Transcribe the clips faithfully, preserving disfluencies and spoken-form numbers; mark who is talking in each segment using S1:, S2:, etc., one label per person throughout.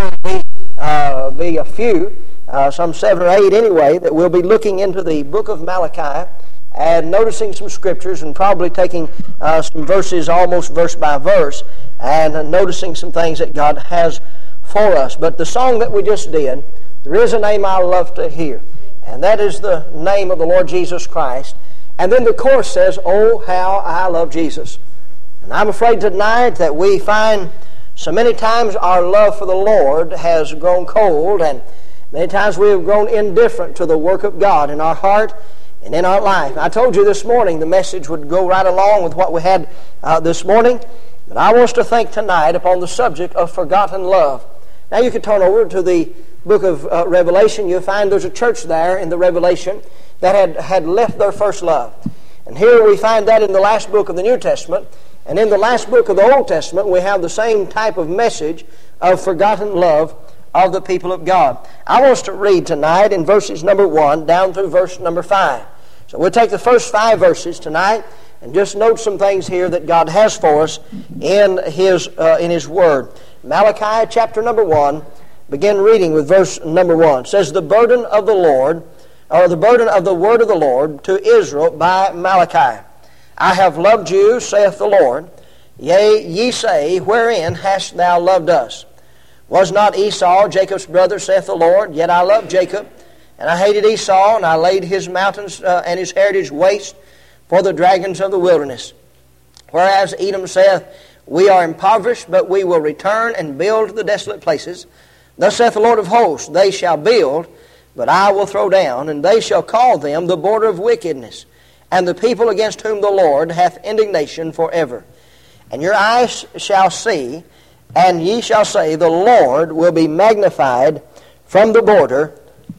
S1: will be, uh, be a few, uh, some seven or eight anyway, that will be looking into the book of Malachi and noticing some scriptures and probably taking uh, some verses almost verse by verse and uh, noticing some things that God has for us. But the song that we just did, "There is a name I love to hear," and that is the name of the Lord Jesus Christ. And then the chorus says, "Oh, how I love Jesus." And I'm afraid tonight that we find so many times our love for the Lord has grown cold, and many times we have grown indifferent to the work of God in our heart and in our life. I told you this morning the message would go right along with what we had uh, this morning, but I want us to think tonight upon the subject of forgotten love. Now you can turn over to the book of uh, Revelation. You'll find there's a church there in the Revelation that had, had left their first love. And here we find that in the last book of the New Testament. And in the last book of the Old Testament, we have the same type of message of forgotten love of the people of God. I want us to read tonight in verses number one down through verse number five. So we'll take the first five verses tonight and just note some things here that God has for us in His, uh, in His Word. Malachi chapter number one, begin reading with verse number one. It says, "The burden of the Lord, or the burden of the word of the Lord to Israel by Malachi. I have loved you, saith the Lord. Yea, ye say, wherein hast thou loved us? Was not Esau Jacob's brother, saith the Lord? Yet I loved Jacob, and I hated Esau, and I laid his mountains uh, and his heritage waste for the dragons of the wilderness. Whereas Edom saith, we are impoverished, but we will return and build the desolate places. Thus saith the Lord of hosts, they shall build, but I will throw down, and they shall call them the border of wickedness, and the people against whom the Lord hath indignation forever. And your eyes shall see, and ye shall say, the Lord will be magnified from the border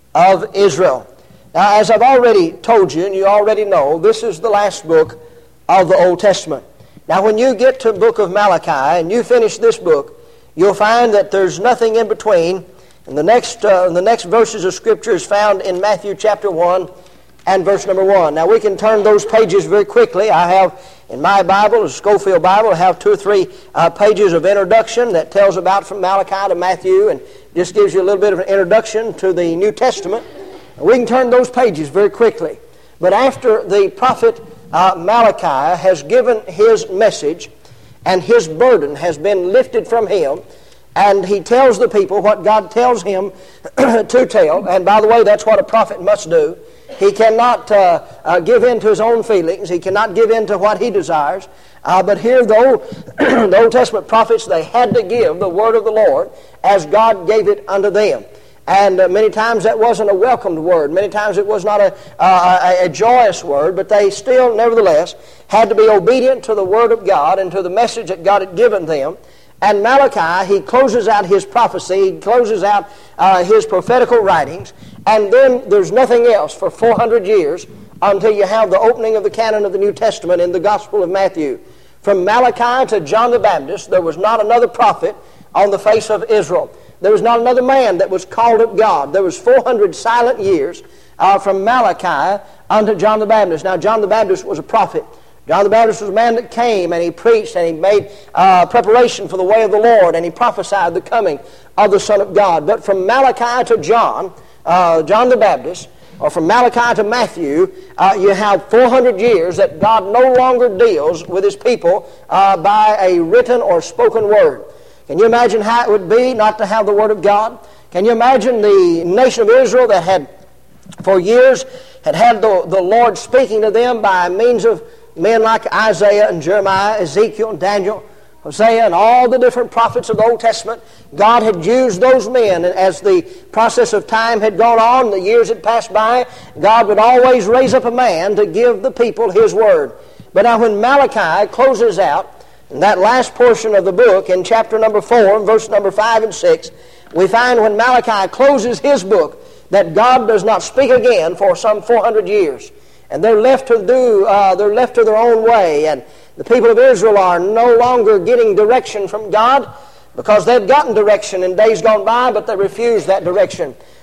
S1: of Israel." Now, as I've already told you, and you already know, this is the last book of the Old Testament. Now, when you get to the book of Malachi, and you finish this book, you'll find that there's nothing in between. And the next, uh, the next verses of Scripture is found in Matthew chapter one and verse number one. Now, we can turn those pages very quickly. I have in my Bible, the Schofield Bible, I have two or three uh, pages of introduction that tells about from Malachi to Matthew and just gives you a little bit of an introduction to the New Testament. And we can turn those pages very quickly. But after the prophet uh, Malachi has given his message and his burden has been lifted from him, and he tells the people what God tells him to tell. And by the way, that's what a prophet must do. He cannot uh, uh, give in to his own feelings. He cannot give in to what he desires. Uh, but here, the Old, the Old Testament prophets, they had to give the word of the Lord as God gave it unto them. And uh, many times that wasn't a welcomed word. Many times it was not a, uh, a, a joyous word, but they still, nevertheless, had to be obedient to the word of God and to the message that God had given them. And Malachi, he closes out his prophecy, he closes out uh, his prophetical writings, and then there's nothing else for four hundred years until you have the opening of the canon of the New Testament in the Gospel of Matthew. From Malachi to John the Baptist, there was not another prophet on the face of Israel. There was not another man that was called of God. There was four hundred silent years uh, from Malachi unto John the Baptist. Now, John the Baptist was a prophet. John the Baptist was a man that came and he preached and he made uh, preparation for the way of the Lord, and he prophesied the coming of the Son of God. But from Malachi to John, uh, John the Baptist, or from Malachi to Matthew, uh, you have four hundred years that God no longer deals with His people uh, by a written or spoken word. Can you imagine how it would be not to have the Word of God? Can you imagine the nation of Israel that had for years had had the, the Lord speaking to them by means of men like Isaiah and Jeremiah, Ezekiel and Daniel, Hosea, and all the different prophets of the Old Testament? God had used those men, and as the process of time had gone on, the years had passed by, God would always raise up a man to give the people His Word. But now when Malachi closes out, in that last portion of the book, in chapter number four, verse number five and six, we find when Malachi closes his book that God does not speak again for some four hundred years. And they're left to do, uh, they're left to their own way. And the people of Israel are no longer getting direction from God because they've gotten direction in days gone by, but they refuse that direction.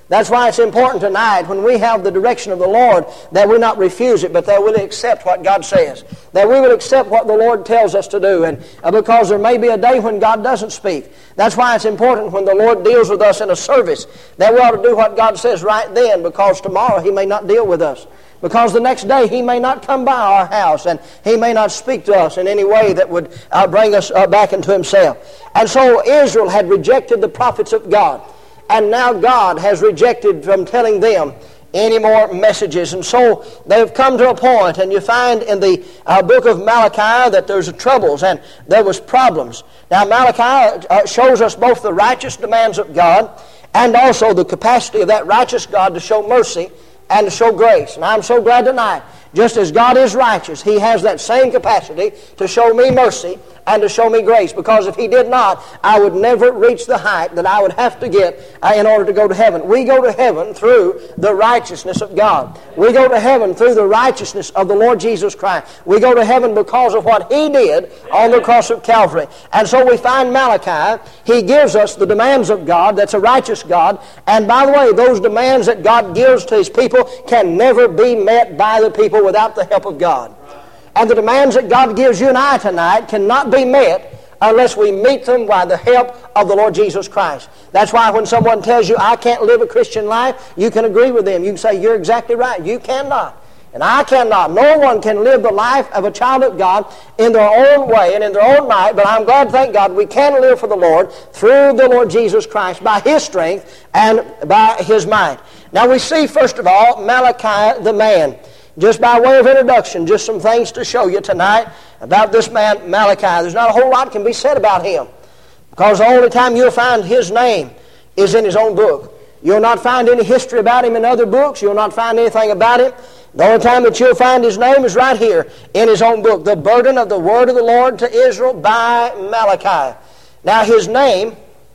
S1: That's why it's important tonight when we have the direction of the Lord that we not refuse it, but that we accept what God says. That we will accept what the Lord tells us to do. And uh, because there may be a day when God doesn't speak. That's why it's important when the Lord deals with us in a service that we ought to do what God says right then, because tomorrow He may not deal with us. Because the next day He may not come by our house and He may not speak to us in any way that would uh, bring us uh, back into Himself. And so Israel had rejected the prophets of God. And now God has rejected from telling them any more messages. And so they've come to a point, and you find in the uh, book of Malachi that there's troubles and there was problems. Now Malachi uh, shows us both the righteous demands of God and also the capacity of that righteous God to show mercy and to show grace. And I'm so glad tonight, just as God is righteous, He has that same capacity to show me mercy and to show me grace. Because if He did not, I would never reach the height that I would have to get uh, in order to go to heaven. We go to heaven through the righteousness of God. We go to heaven through the righteousness of the Lord Jesus Christ. We go to heaven because of what He did on the cross of Calvary. And so we find Malachi, he gives us the demands of God. That's a righteous God. And by the way, those demands that God gives to His people can never be met by the people without the help of God. And the demands that God gives you and I tonight cannot be met unless we meet them by the help of the Lord Jesus Christ. That's why when someone tells you, I can't live a Christian life, you can agree with them. You can say, you're exactly right. You cannot. And I cannot. No one can live the life of a child of God in their own way and in their own might. But I'm glad, thank God, we can live for the Lord through the Lord Jesus Christ by His strength and by His might. Now we see, first of all, Malachi the man. Just by way of introduction, just some things to show you tonight about this man Malachi. There's not a whole lot can be said about him, because the only time you'll find his name is in his own book. You'll not find any history about him in other books. You'll not find anything about him. The only time that you'll find his name is right here in his own book, The Burden of the Word of the Lord to Israel by Malachi. Now his name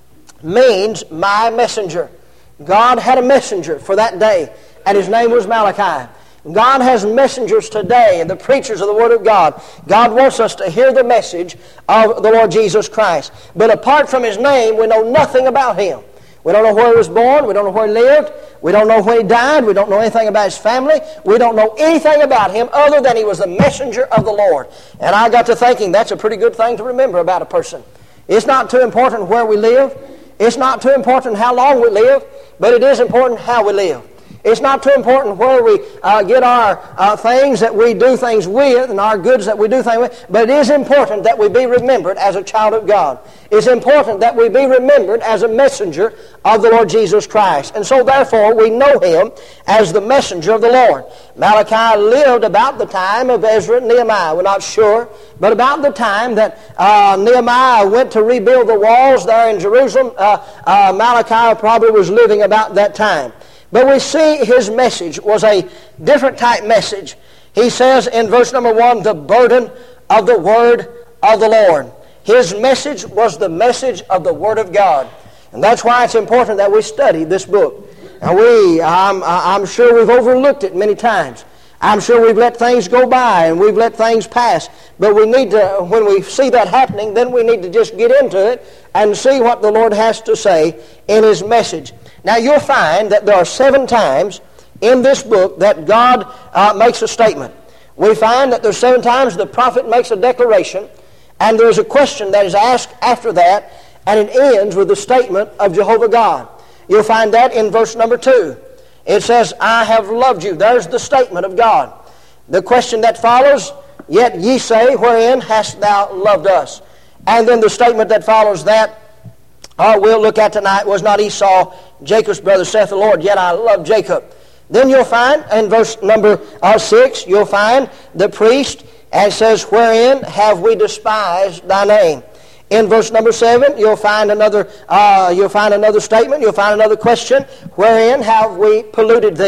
S1: means my messenger. God had a messenger for that day, and his name was Malachi. God has messengers today, and the preachers of the Word of God. God wants us to hear the message of the Lord Jesus Christ. But apart from His name, we know nothing about Him. We don't know where He was born. We don't know where He lived. We don't know when He died. We don't know anything about His family. We don't know anything about Him other than He was the messenger of the Lord. And I got to thinking that's a pretty good thing to remember about a person. It's not too important where we live. It's not too important how long we live. But it is important how we live. It's not too important where we uh, get our uh, things that we do things with and our goods that we do things with, but it is important that we be remembered as a child of God. It's important that we be remembered as a messenger of the Lord Jesus Christ. And so therefore we know Him as the messenger of the Lord. Malachi lived about the time of Ezra and Nehemiah. We're not sure, but about the time that uh, Nehemiah went to rebuild the walls there in Jerusalem, uh, uh, Malachi probably was living about that time. But we see his message was a different type message. He says in verse number one, the burden of the Word of the Lord. His message was the message of the Word of God. And that's why it's important that we study this book. Now we, I'm, I'm sure we've overlooked it many times. I'm sure we've let things go by and we've let things pass. But we need to, when we see that happening, then we need to just get into it and see what the Lord has to say in His message. Now you'll find that there are seven times in this book that God uh, makes a statement. We find that there's seven times the prophet makes a declaration, and there's a question that is asked after that, and it ends with the statement of Jehovah God. You'll find that in verse number two. It says, I have loved you. There's the statement of God. The question that follows, yet ye say, wherein hast thou loved us? And then the statement that follows that, uh, we'll look at tonight, was not Esau Jacob's brother, saith the Lord, yet I love Jacob. Then you'll find, in verse number uh, six, you'll find the priest, and it says, wherein have we despised thy name? In verse number seven, you'll find another. Uh, you'll find another statement. You'll find another question. Wherein have we polluted thee?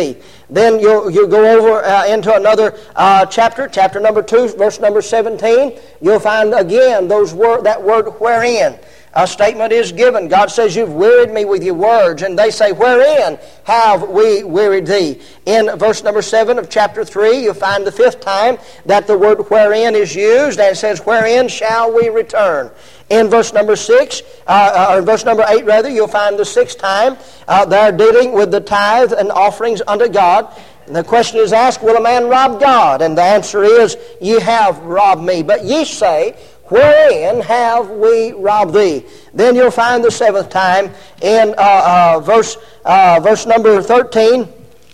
S1: Then you'll, you'll go over uh, into another uh, chapter, chapter number two, verse number seventeen. You'll find again those word, that word wherein. A statement is given. God says, you've wearied me with your words. And they say, wherein have we wearied thee? In verse number seven of chapter three, you'll find the fifth time that the word wherein is used. And it says, wherein shall we return? In verse number six, uh, or verse number eight rather, you'll find the sixth time uh, they're dealing with the tithe and offerings unto God. And the question is asked, will a man rob God? And the answer is, ye have robbed me. But ye say, wherein have we robbed thee? Then you'll find the seventh time in uh, uh, verse uh, verse number thirteen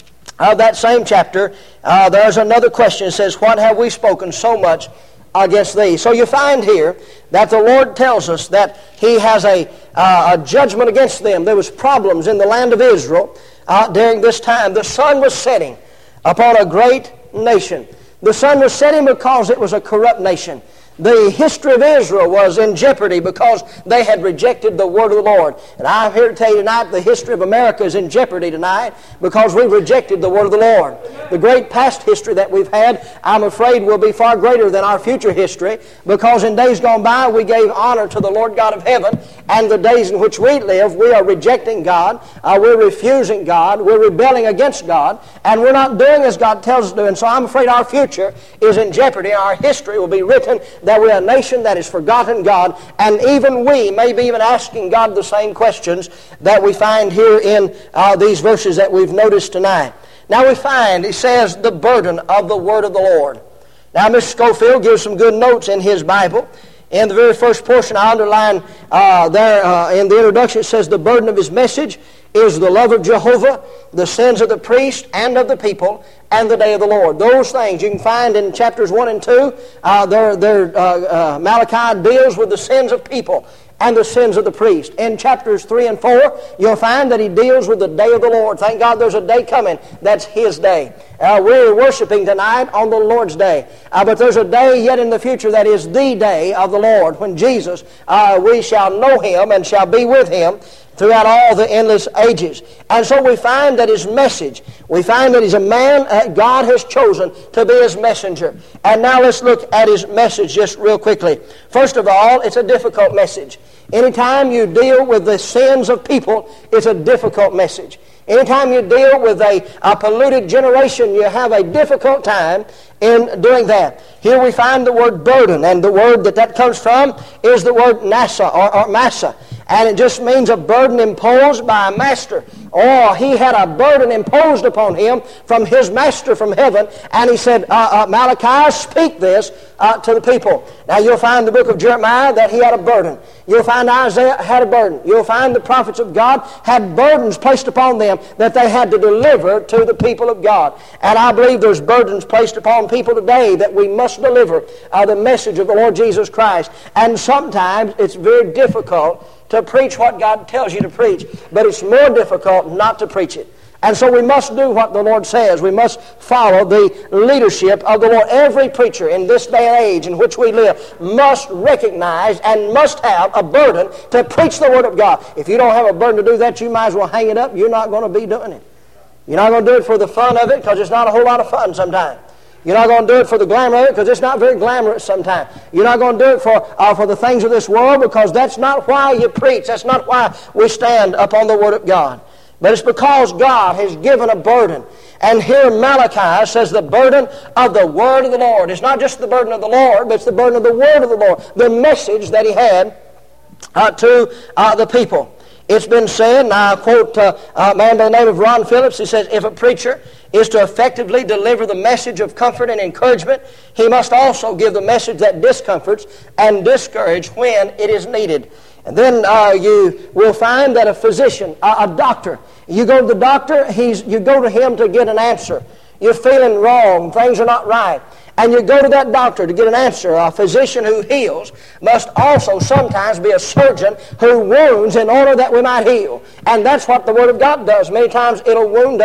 S1: of that same chapter. Uh, there's another question. It says, what have we spoken so much against thee? So you find here that the Lord tells us that He has a, uh, a judgment against them. There was problems in the land of Israel uh, during this time. The sun was setting upon a great nation. The sun was setting because it was a corrupt nation. The history of Israel was in jeopardy because they had rejected the word of the Lord. And I'm here to tell you tonight, the history of America is in jeopardy tonight because we've rejected the word of the Lord. The great past history that we've had, I'm afraid, will be far greater than our future history, because in days gone by we gave honor to the Lord God of heaven, and the days in which we live, we are rejecting God, uh, we're refusing God, we're rebelling against God, and we're not doing as God tells us to do. And so I'm afraid our future is in jeopardy. Our history will be written that we're a nation that has forgotten God, and even we may be even asking God the same questions that we find here in uh, these verses that we've noticed tonight. Now we find, it says, the burden of the word of the Lord. Now Mister Scofield gives some good notes in his Bible. In the very first portion, I underline uh, there uh, in the introduction, it says, the burden of his message is the love of Jehovah, the sins of the priest and of the people, and the day of the Lord. Those things you can find in chapters one and two. Uh, they're, they're, uh, uh, Malachi deals with the sins of people and the sins of the priest. In chapters three and four, you'll find that he deals with the day of the Lord. Thank God there's a day coming. That's His day. Uh, we're worshiping tonight on the Lord's day. Uh, but there's a day yet in the future that is the day of the Lord, when Jesus, uh, we shall know Him and shall be with Him throughout all the endless ages. And so we find that His message, we find that He's a man that God has chosen to be His messenger. And now let's look at His message just real quickly. First of all, it's a difficult message. Anytime you deal with the sins of people, it's a difficult message. Anytime you deal with a, a polluted generation, you have a difficult time in doing that. Here we find the word burden, and the word that that comes from is the word nasa or, or massa. And it just means a burden imposed by a master. Oh, he had a burden imposed upon him from his master from heaven. And he said, uh, uh, Malachi, speak this uh, to the people. Now you'll find in the book of Jeremiah that he had a burden. You'll find Isaiah had a burden. You'll find the prophets of God had burdens placed upon them that they had to deliver to the people of God. And I believe there's burdens placed upon people today that we must deliver uh, the message of the Lord Jesus Christ. And sometimes it's very difficult to preach what God tells you to preach, but it's more difficult not to preach it. And so we must do what the Lord says. We must follow the leadership of the Lord. Every preacher in this day and age in which we live must recognize and must have a burden to preach the Word of God. If you don't have a burden to do that, you might as well hang it up. You're not going to be doing it. You're not going to do it for the fun of it, because it's not a whole lot of fun sometimes. You're not going to do it for the glamour of it, because it's not very glamorous sometimes. You're not going to do it for uh, for the things of this world, because that's not why you preach. That's not why we stand upon the Word of God. But it's because God has given a burden. And here Malachi says the burden of the Word of the Lord. It's not just the burden of the Lord, but it's the burden of the Word of the Lord, the message that He had uh, to uh, the people. It's been said, and I quote uh, a man by the name of Ron Phillips. He says, if a preacher is to effectively deliver the message of comfort and encouragement, he must also give the message that discomforts and discourages when it is needed. And then uh, you will find that a physician, a, a doctor, you go to the doctor, he's, you go to him to get an answer. You're feeling wrong, things are not right. And you go to that doctor to get an answer. A physician who heals must also sometimes be a surgeon who wounds in order that we might heal. And that's what the Word of God does. Many times it'll wound us.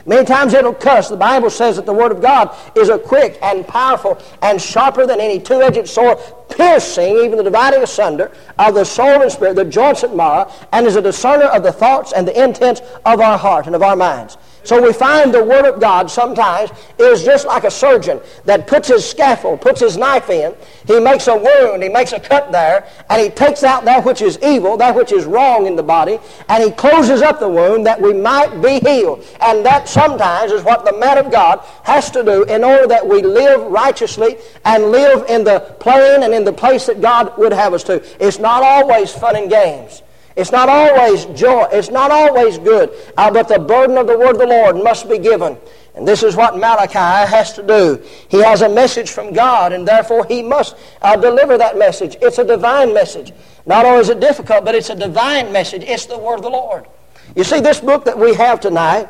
S1: Many times it'll cuss. The Bible says that the Word of God is a quick and powerful and sharper than any two-edged sword, piercing even the dividing asunder of the soul and spirit, the joints and marrow, and is a discerner of the thoughts and the intents of our heart and of our minds. So we find the Word of God sometimes is just like a surgeon that puts his scaffold, puts his knife in. He makes a wound, he makes a cut there, and he takes out that which is evil, that which is wrong in the body, and he closes up the wound that we might be healed. And that sometimes is what the man of God has to do in order that we live righteously and live in the plane and in the place that God would have us to. It's not always fun and games. It's not always joy. It's not always good. Uh, but the burden of the Word of the Lord must be given. And this is what Malachi has to do. He has a message from God, and therefore he must uh, deliver that message. It's a divine message. Not only is it difficult, but it's a divine message. It's the Word of the Lord. You see, this book that we have tonight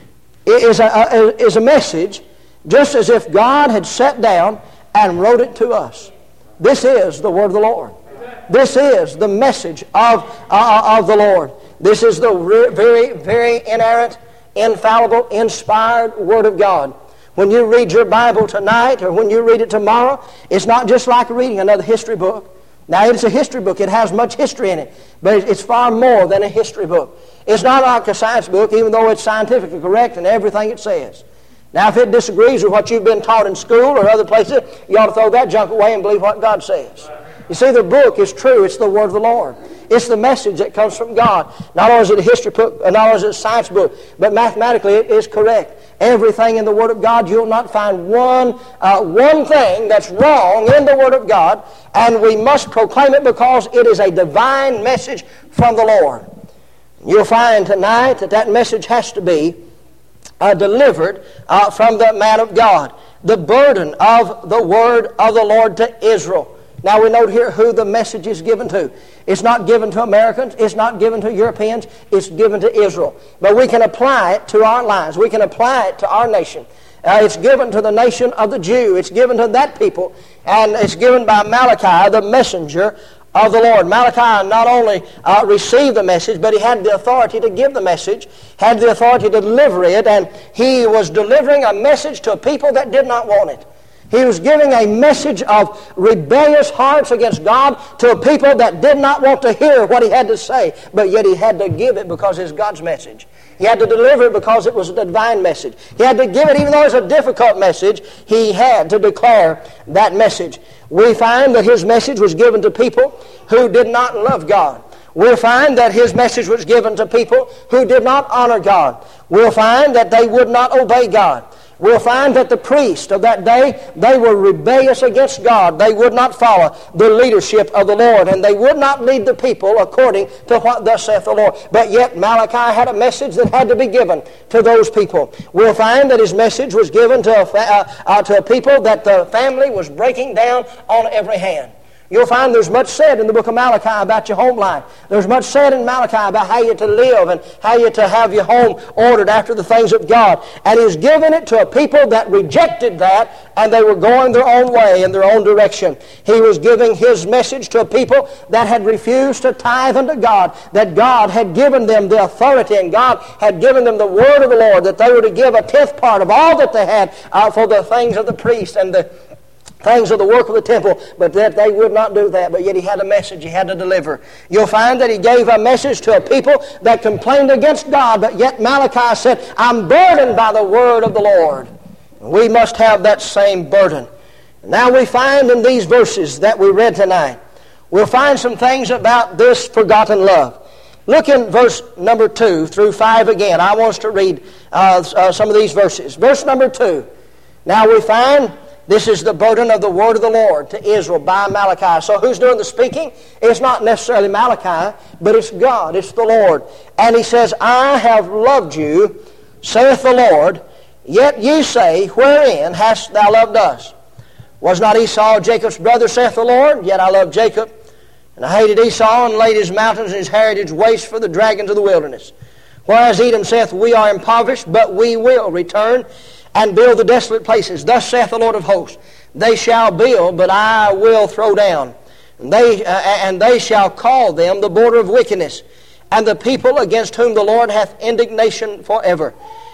S1: is a, a, is a message just as if God had sat down and wrote it to us. This is the Word of the Lord. This is the message of, uh, of the Lord. This is the re- very, very inerrant, infallible, inspired Word of God. When you read your Bible tonight or when you read it tomorrow, it's not just like reading another history book. Now, it's a history book. It has much history in it, but it's far more than a history book. It's not like a science book, even though it's scientifically correct in everything it says. Now, if it disagrees with what you've been taught in school or other places, you ought to throw that junk away and believe what God says. You see, the book is true. It's the Word of the Lord. It's the message that comes from God. Not only is it a history book, not only is it a science book, but mathematically it is correct. Everything in the Word of God, you'll not find one, uh, one thing that's wrong in the Word of God, and we must proclaim it because it is a divine message from the Lord. You'll find tonight that that message has to be uh, delivered uh, from the man of God. The burden of the Word of the Lord to Israel. Now we note here who the message is given to. It's not given to Americans. It's not given to Europeans. It's given to Israel. But we can apply it to our lives. We can apply it to our nation. Uh, it's given to the nation of the Jew. It's given to that people. And it's given by Malachi, the messenger of the Lord. Malachi not only uh, received the message, but he had the authority to give the message, had the authority to deliver it, and he was delivering a message to a people that did not want it. He was giving a message of rebellious hearts against God to a people that did not want to hear what he had to say, but yet he had to give it because it's God's message. He had to deliver it because it was a divine message. He had to give it, even though it's a difficult message, he had to declare that message. We find that his message was given to people who did not love God. We'll find that his message was given to people who did not honor God. We'll find that they would not obey God. We'll find that the priests of that day, they were rebellious against God. They would not follow the leadership of the Lord, and they would not lead the people according to what thus saith the Lord. But yet Malachi had a message that had to be given to those people. We'll find that his message was given to a, uh, uh, to a people that the family was breaking down on every hand. You'll find there's much said in the book of Malachi about your home life. There's much said in Malachi about how you're to live and how you're to have your home ordered after the things of God. And he's given it to a people that rejected that, and they were going their own way in their own direction. He was giving his message to a people that had refused to tithe unto God, that God had given them the authority and God had given them the word of the Lord, that they were to give a tenth part of all that they had uh, for the things of the priest and the things of the work of the temple, but that they would not do that. But yet he had a message he had to deliver. You'll find that he gave a message to a people that complained against God, but yet Malachi said, I'm burdened by the word of the Lord. We must have that same burden. Now we find in these verses that we read tonight, we'll find some things about this forgotten love. Look in verse number two through five again. I want us to read uh, uh, some of these verses. Verse number two. Now we find this is the burden of the word of the Lord to Israel by Malachi. So who's doing the speaking? It's not necessarily Malachi, but it's God. It's the Lord. And he says, I have loved you, saith the Lord, yet ye say, wherein hast thou loved us? Was not Esau Jacob's brother, saith the Lord? Yet I loved Jacob, and I hated Esau, and laid his mountains and his heritage waste for the dragons of the wilderness. Whereas Edom saith, we are impoverished, but we will return and build the desolate places. Thus saith the Lord of hosts, they shall build, but I will throw down. And they, uh, and they shall call them the border of wickedness, and the people against whom the Lord hath indignation forever.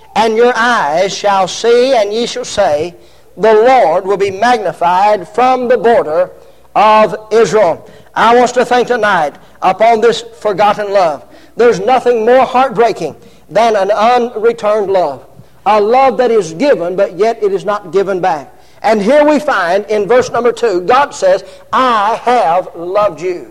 S1: and your eyes shall see, and ye shall say, the Lord will be magnified from the border of Israel. I want us to think tonight upon this forgotten love. There's nothing more heartbreaking than an unreturned love. A love that is given, but yet it is not given back. And here we find in verse number two, God says, I have loved you.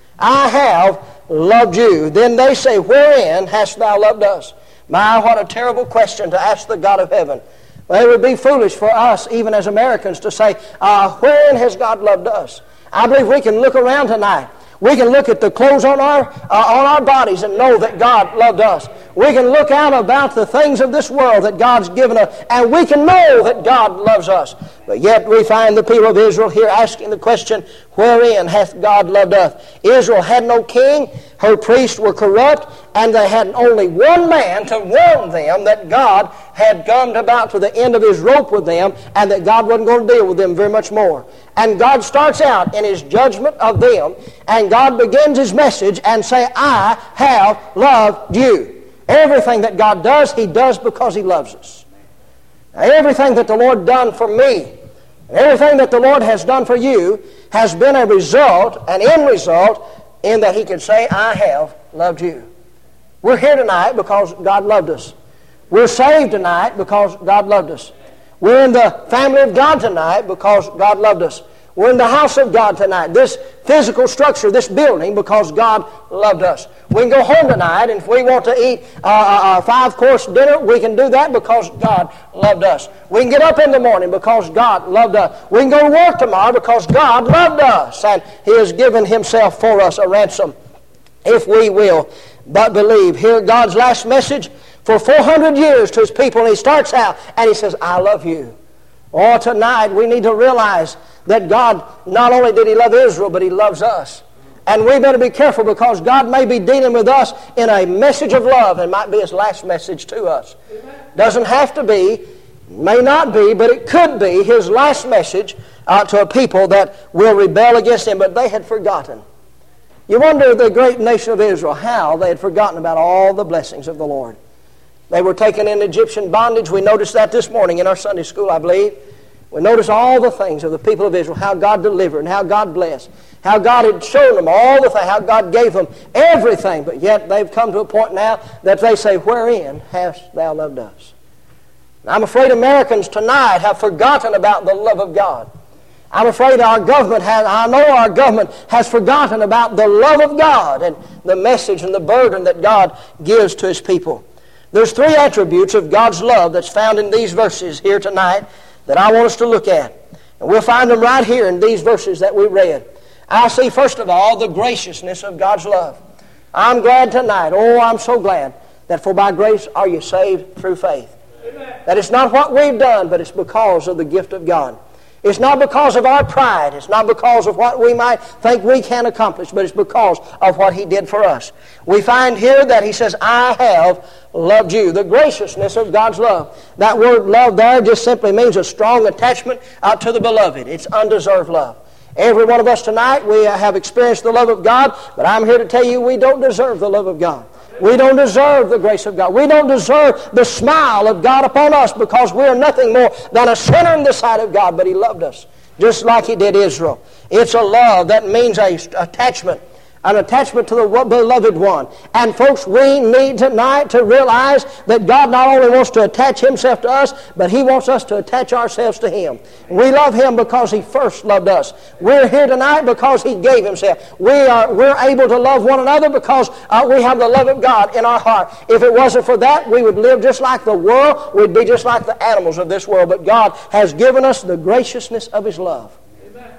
S1: I have loved you. Then they say, wherein hast thou loved us? My, what a terrible question to ask the God of heaven. Well, it would be foolish for us, even as Americans, to say, uh, wherein has God loved us? I believe we can look around tonight. We can look at the clothes on our, uh, on our bodies and know that God loved us. We can look out about the things of this world that God's given us, and we can know that God loves us. But yet we find the people of Israel here asking the question, wherein hath God loved us? Israel had no king, her priests were corrupt, and they had only one man to warn them that God had come about to the end of his rope with them, and that God wasn't going to deal with them very much more. And God starts out in his judgment of them, and God begins his message and say, I have loved you. Everything that God does, he does because he loves us. Now, everything that the Lord done for me, and everything that the Lord has done for you, has been a result, an end result, in that he can say, I have loved you. We're here tonight because God loved us. We're saved tonight because God loved us. We're in the family of God tonight because God loved us. We're in the house of God tonight, this physical structure, this building, because God loved us. We can go home tonight, and if we want to eat uh, a five-course dinner, we can do that because God loved us. We can get up in the morning because God loved us. We can go to work tomorrow because God loved us, and he has given himself for us a ransom, if we will but believe. Hear God's last message for four hundred years to his people, and he starts out, and he says, I love you. Oh, tonight we need to realize that God, not only did he love Israel, but he loves us. And we better be careful, because God may be dealing with us in a message of love, and might be his last message to us. Doesn't have to be, may not be, but it could be his last message uh, to a people that will rebel against him, but they had forgotten. You wonder, the great nation of Israel, how they had forgotten about all the blessings of the Lord. They were taken in Egyptian bondage. We noticed that this morning in our Sunday school, I believe. We noticed all the things of the people of Israel, how God delivered and how God blessed, how God had shown them all the things, how God gave them everything. But yet they've come to a point now that they say, wherein hast thou loved us? And I'm afraid Americans tonight have forgotten about the love of God. I'm afraid our government has, I know our government has forgotten about the love of God and the message and the burden that God gives to his people. There's three attributes of God's love that's found in these verses here tonight that I want us to look at. And we'll find them right here in these verses that we read. I see, first of all, the graciousness of God's love. I'm glad tonight, oh, I'm so glad, that for by grace are you saved through faith. Amen. That it's not what we've done, but it's because of the gift of God. It's not because of our pride. It's not because of what we might think we can accomplish, but it's because of what he did for us. We find here that he says, I have loved you. The graciousness of God's love. That word love there just simply means a strong attachment uh, to the beloved. It's undeserved love. Every one of us tonight, we have experienced the love of God, but I'm here to tell you we don't deserve the love of God. We don't deserve the grace of God. We don't deserve the smile of God upon us, because we are nothing more than a sinner in the sight of God, but he loved us just like he did Israel. It's a love that means a attachment. An attachment to the beloved one. And folks, we need tonight to realize that God not only wants to attach himself to us, but he wants us to attach ourselves to him. We love him because he first loved us. We're here tonight because he gave himself. We are, we're able to love one another because uh, we have the love of God in our heart. If it wasn't for that, we would live just like the world. We'd be just like the animals of this world. But God has given us the graciousness of his love. Amen.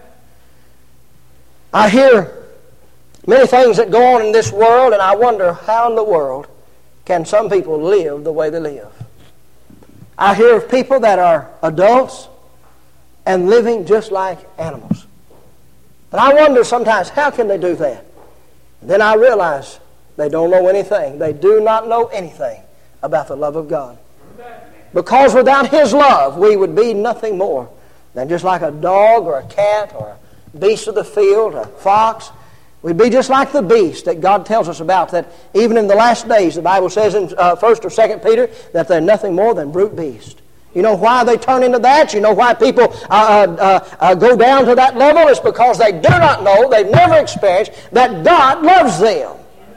S1: I hear many things that go on in this world, and I wonder how in the world can some people live the way they live. I hear of people that are adults and living just like animals. And I wonder sometimes, how can they do that? Then I realize they don't know anything. They do not know anything about the love of God. Because without his love, we would be nothing more than just like a dog or a cat or a beast of the field, a fox. We'd be just like the beast that God tells us about, that even in the last days, the Bible says in uh, First or Second Peter, that they're nothing more than brute beasts. You know why they turn into that? You know why people uh, uh, uh, go down to that level? It's because they do not know, they've never experienced that God loves them.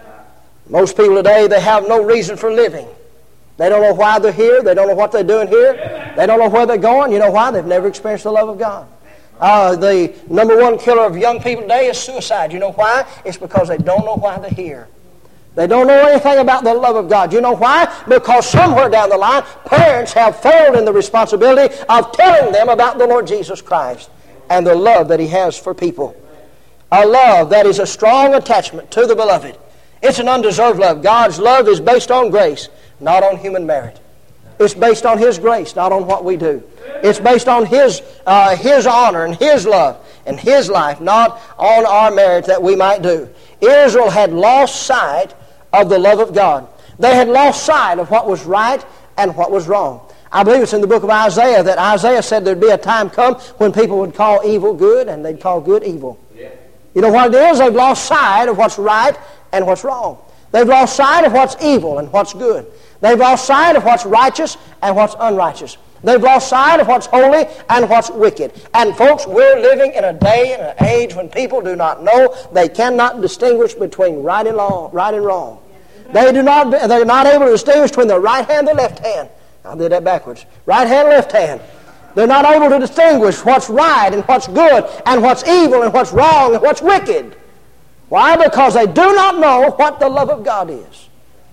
S1: Most people today, they have no reason for living. They don't know why they're here. They don't know what they're doing here. They don't know where they're going. You know why? They've never experienced the love of God. Uh, the number one killer of young people today is suicide. You know why? It's because they don't know why they're here. They don't know anything about the love of God. You know why? Because somewhere down the line, parents have failed in the responsibility of telling them about the Lord Jesus Christ and the love that He has for people. A love that is a strong attachment to the beloved. It's an undeserved love. God's love is based on grace, not on human merit. It's based on His grace, not on what we do. It's based on His, uh, His honor and His love and His life, not on our merit that we might do. Israel had lost sight of the love of God. They had lost sight of what was right and what was wrong. I believe it's in the book of Isaiah that Isaiah said there'd be a time come when people would call evil good and they'd call good evil. Yeah. You know what it is? They've lost sight of what's right and what's wrong. They've lost sight of what's evil and what's good. They've lost sight of what's righteous and what's unrighteous. They've lost sight of what's holy and what's wicked. And folks, we're living in a day and an age when people do not know, they cannot distinguish between right and wrong. Right and wrong. They do not. They're not able to distinguish between the right hand and the left hand. I did that backwards. Right hand, left hand. They're not able to distinguish what's right and what's good and what's evil and what's wrong and what's wicked. Why? Because they do not know what the love of God is.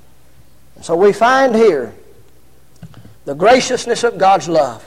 S1: And so we find here the graciousness of God's love.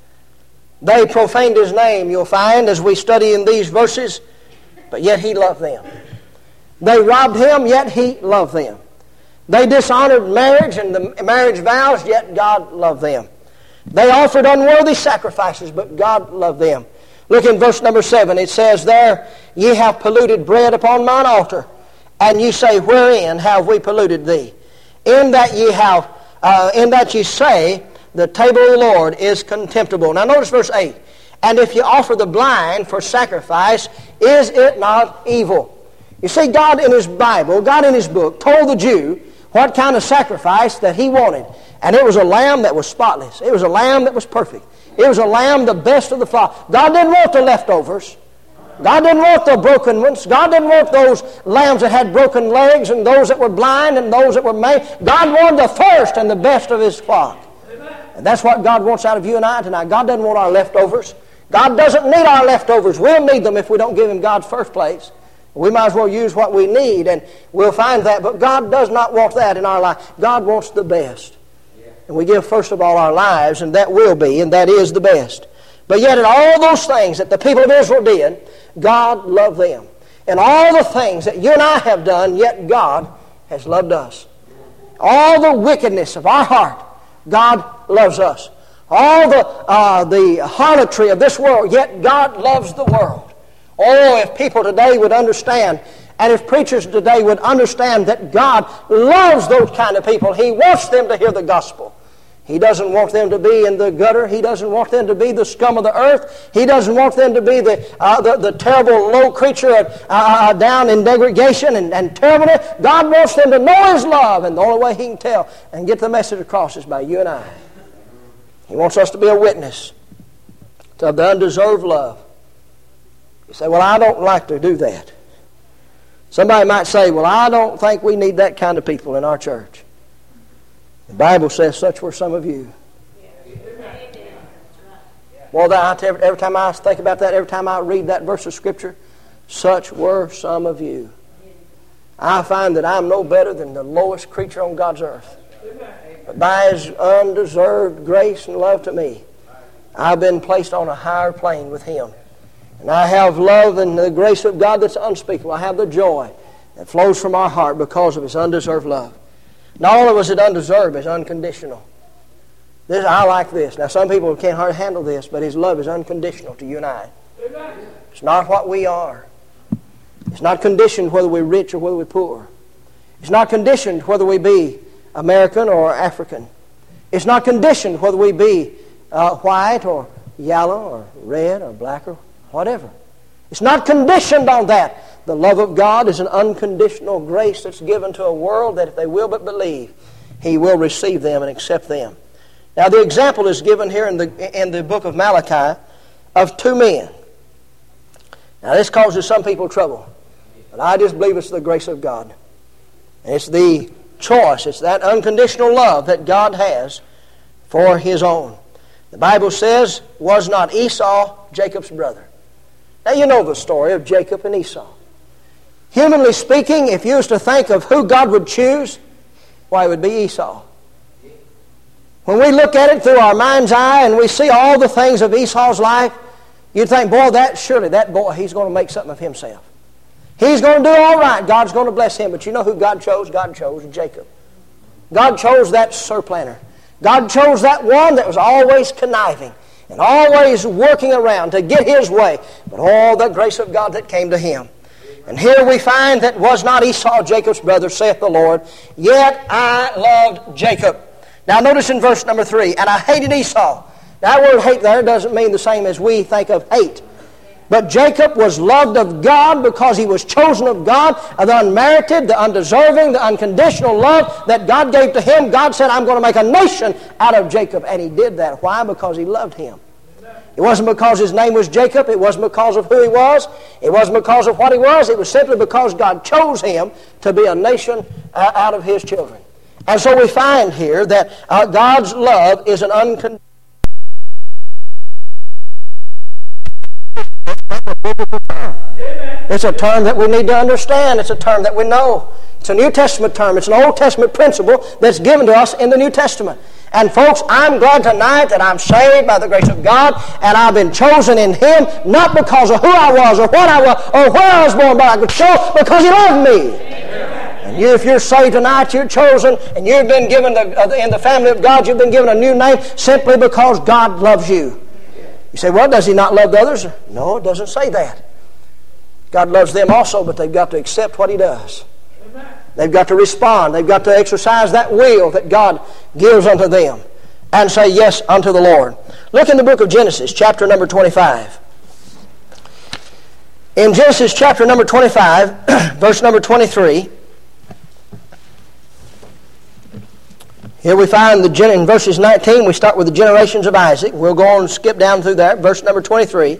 S1: They profaned His name, you'll find, as we study in these verses, but yet He loved them. They robbed Him, yet He loved them. They dishonored marriage and the marriage vows, yet God loved them. They offered unworthy sacrifices, but God loved them. Look in verse number seven. It says there, "Ye have polluted bread upon mine altar, and ye say, Wherein have we polluted thee? In that ye have, uh, in that ye say, The table of the Lord is contemptible." Now notice verse eight. "And if ye offer the blind for sacrifice, is it not evil?" You see, God in His Bible, God in His book, told the Jew what kind of sacrifice that He wanted. And it was a lamb that was spotless. It was a lamb that was perfect. It was a lamb the best of the flock. God didn't want the leftovers. God didn't want the broken ones. God didn't want those lambs that had broken legs and those that were blind and those that were maimed. God wanted the first and the best of His flock. And that's what God wants out of you and I tonight. God doesn't want our leftovers. God doesn't need our leftovers. We'll need them if we don't give Him God's first place. We might as well use what we need and we'll find that. But God does not want that in our life. God wants the best. And we give first of all our lives, and that will be, and that is the best. But yet in all those things that the people of Israel did, God loved them. In all the things that you and I have done, yet God has loved us. All the wickedness of our heart, God loves us. All the, uh, the harlotry of this world, yet God loves the world. Oh, if people today would understand, and if preachers today would understand that God loves those kind of people. He wants them to hear the gospel. He doesn't want them to be in the gutter. He doesn't want them to be the scum of the earth. He doesn't want them to be the uh, the, the terrible low creature uh, uh, down in degradation and, and terribleness. God wants them to know His love, and the only way He can tell and get the message across is by you and I. He wants us to be a witness to the undeserved love. You say, well, I don't like to do that. Somebody might say, well, I don't think we need that kind of people in our church. The Bible says such were some of you. Well, that, every, every time I think about that, every time I read that verse of Scripture, such were some of you. I find that I'm no better than the lowest creature on God's earth. But by His undeserved grace and love to me, I've been placed on a higher plane with Him. And I have love and the grace of God that's unspeakable. I have the joy that flows from our heart because of His undeserved love. Not only was it undeserved, it's unconditional. This, I like this. Now, some people can't hardly handle this, but His love is unconditional to you and I. It's not what we are. It's not conditioned whether we're rich or whether we're poor. It's not conditioned whether we be American or African. It's not conditioned whether we be uh, white or yellow or red or black or whatever. It's not conditioned on that. The love of God is an unconditional grace that's given to a world that if they will but believe, He will receive them and accept them. Now the example is given here in the, in the book of Malachi of two men. Now this causes some people trouble. But I just believe it's the grace of God. And it's the choice. It's that unconditional love that God has for His own. The Bible says, was not Esau Jacob's brother? Now you know the story of Jacob and Esau. Humanly speaking, if you was to think of who God would choose, why, it would be Esau. When we look at it through our mind's eye and we see all the things of Esau's life, you'd think, boy, that surely that boy, he's going to make something of himself. He's going to do all right. God's going to bless him. But you know who God chose? God chose Jacob. God chose that surplanter. God chose that one that was always conniving and always working around to get his way. But all the grace of God that came to him. And here we find that was not Esau Jacob's brother, saith the Lord, yet I loved Jacob. Now notice in verse number three, and I hated Esau. That word hate there doesn't mean the same as we think of hate. But Jacob was loved of God because he was chosen of God, the unmerited, the undeserving, the unconditional love that God gave to him. God said, I'm going to make a nation out of Jacob. And He did that. Why? Because He loved him. It wasn't because his name was Jacob. It wasn't because of who he was. It wasn't because of what he was. It was simply because God chose him to be a nation uh, out of His children. And so we find here that uh, God's love is an unconditional. It's a term that we need to understand. It's a term that we know. It's a New Testament term. It's an Old Testament principle that's given to us in the New Testament. And folks, I'm glad tonight that I'm saved by the grace of God and I've been chosen in Him, not because of who I was or what I was or where I was born, but I could show because He loved me. Amen. And you, if you're saved tonight, you're chosen and you've been given, the, uh, in the family of God, you've been given a new name simply because God loves you. You say, well, does He not love the others? No, it doesn't say that. God loves them also, but they've got to accept what He does. Amen. They've got to respond. They've got to exercise that will that God gives unto them and say yes unto the Lord. Look in the book of Genesis, chapter number twenty-five. In Genesis chapter number twenty-five, verse number twenty-three, here we find the in verses nineteen, we start with the generations of Isaac. We'll go on and skip down through there, verse number twenty-three.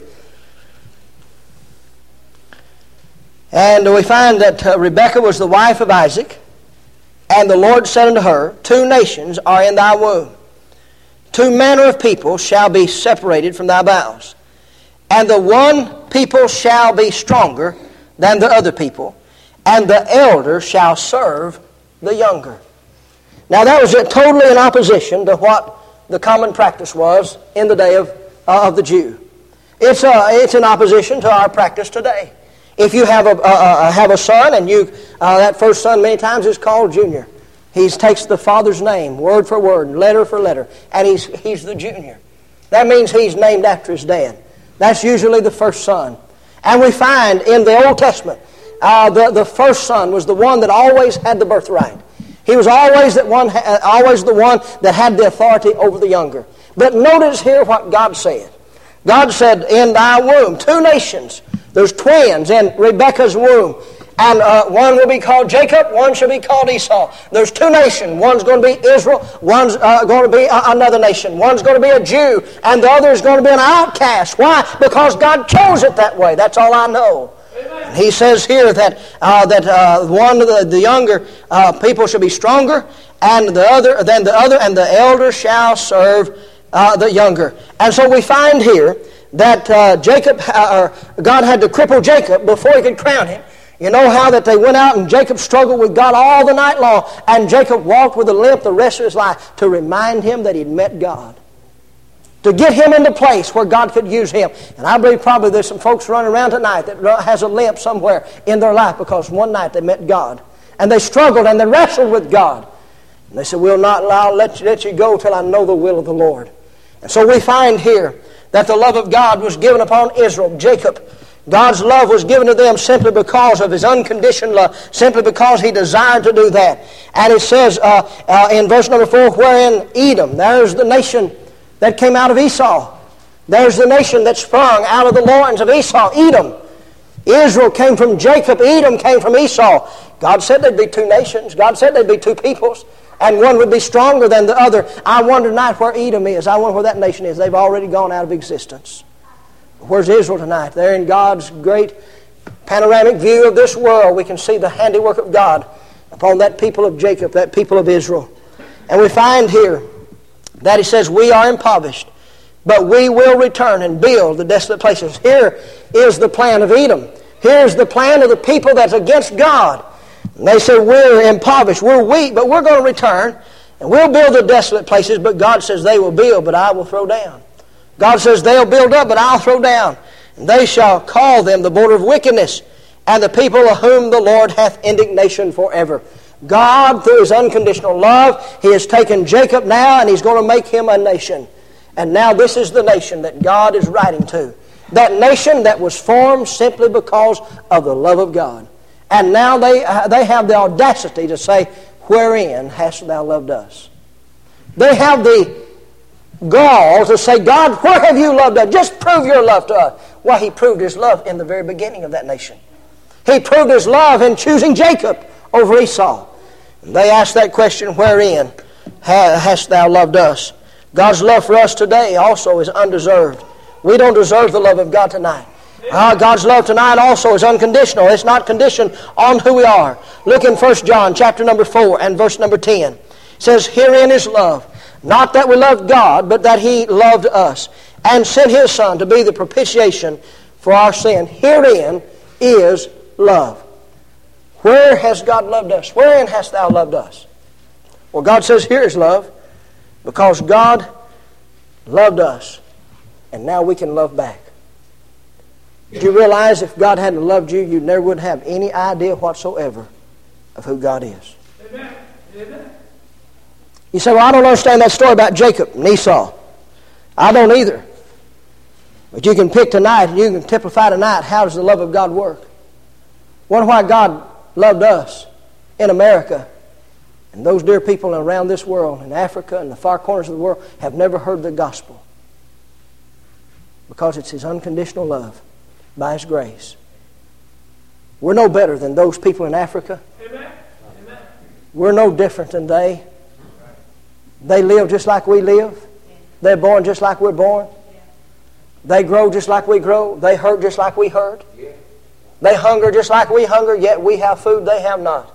S1: And we find that uh, Rebekah was the wife of Isaac, and the Lord said unto her, two nations are in thy womb. Two manner of people shall be separated from thy bowels. And the one people shall be stronger than the other people, and the elder shall serve the younger. Now that was totally in opposition to what the common practice was in the day of, uh, of the Jew. It's, uh, it's in opposition to our practice today. If you have a, uh, have a son, and you uh, that first son many times is called Junior. He takes the father's name, word for word, letter for letter, and he's, he's the junior. That means he's named after his dad. That's usually the first son. And we find in the Old Testament, uh, the, the first son was the one that always had the birthright. He was always, that one, uh, always the one that had the authority over the younger. But notice here what God said. God said, in thy womb, two nations. There's twins in Rebekah's womb. And uh, one will be called Jacob, one shall be called Esau. There's two nations. One's going to be Israel, one's uh, going to be uh, another nation. One's going to be a Jew, and the other is going to be an outcast. Why? Because God chose it that way. That's all I know. And He says here that uh, that uh, one of the, the younger uh, people shall be stronger, and the other than the other, and the elder shall serve uh, the younger. And so we find here that uh, Jacob, uh, or God had to cripple Jacob before He could crown him. You know how that they went out and Jacob struggled with God all the night long, and Jacob walked with a limp the rest of his life to remind him that he'd met God. To get him into place where God could use him. And I believe probably there's some folks running around tonight that has a limp somewhere in their life because one night they met God. And they struggled and they wrestled with God. And they said, we'll not allow, let you, let you go till I know the will of the Lord. And so we find here that the love of God was given upon Israel, Jacob. God's love was given to them simply because of His unconditioned love, simply because He desired to do that. And it says uh, uh, in verse number four, wherein Edom, there's the nation that came out of Esau. There's the nation that sprung out of the loins of Esau, Edom. Israel came from Jacob. Edom came from Esau. God said there'd be two nations. God said there'd be two peoples. And one would be stronger than the other. I wonder tonight where Edom is. I wonder where that nation is. They've already gone out of existence. Where's Israel tonight? They're in God's great panoramic view of this world. We can see the handiwork of God upon that people of Jacob, that people of Israel. And we find here that He says, we are impoverished, but we will return and build the desolate places. Here is the plan of Edom. Here's the plan of the people that's against God. And they say, we're impoverished, we're weak, but we're going to return, and we'll build the desolate places, but God says they will build, but I will throw down. God says they'll build up, but I'll throw down. And they shall call them the border of wickedness, and the people of whom the Lord hath indignation forever. God, through His unconditional love, He has taken Jacob now, and He's going to make him a nation. And now this is the nation that God is writing to. That nation that was formed simply because of the love of God. And now they, uh, they have the audacity to say, wherein hast thou loved us? They have the gall to say, God, where have you loved us? Just prove your love to us. Why, He proved His love in the very beginning of that nation. He proved His love in choosing Jacob over Esau. And they asked that question, wherein hast thou loved us? God's love for us today also is undeserved. We don't deserve the love of God tonight. Uh, God's love tonight also is unconditional. It's not conditioned on who we are. Look in First John chapter number four and verse number ten. It says, herein is love, not that we loved God, but that He loved us, and sent His Son to be the propitiation for our sin. Herein is love. Where has God loved us? Wherein hast thou loved us? Well, God says here is love, because God loved us, and now we can love back. Do you realize if God hadn't loved you, you never would have any idea whatsoever of who God is? Amen. Amen. You say, well, I don't understand that story about Jacob and Esau. I don't either. But you can pick tonight, and you can typify tonight, how does the love of God work? Wonder why God loved us in America, and those dear people around this world, in Africa and the far corners of the world, have never heard the gospel. Because it's His unconditional love by His grace. We're no better than those people in Africa. Amen. Amen. We're no different than they. They live just like we live. They're born just like we're born. They grow just like we grow. They hurt just like we hurt. They hunger just like we hunger, yet we have food they have not.